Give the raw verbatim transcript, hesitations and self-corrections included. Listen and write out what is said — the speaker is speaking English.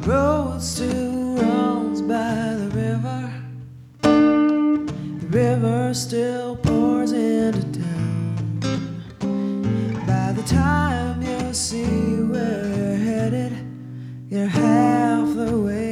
road still runs by the river. The river still pours into town. By the time you see where you're headed, you're half the way